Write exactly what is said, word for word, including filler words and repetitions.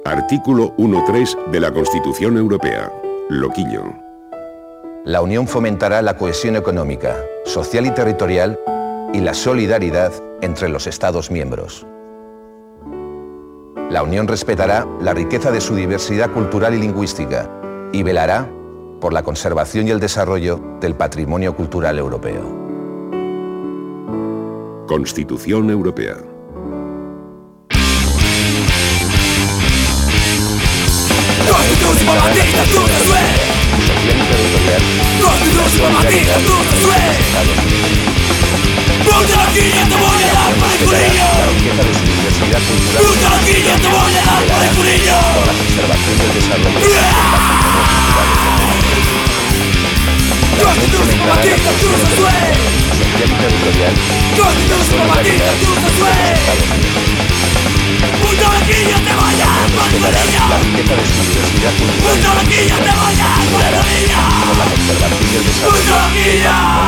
Artículo uno punto tres de la Constitución Europea. Loquillo. La Unión fomentará la cohesión económica, social y territorial y la solidaridad entre los Estados miembros. La Unión respetará la riqueza de su diversidad cultural y lingüística y velará por la conservación y el desarrollo del patrimonio cultural europeo. Constitución Europea. ¡Puto loquillo te voy a! ¡Puto loquillo!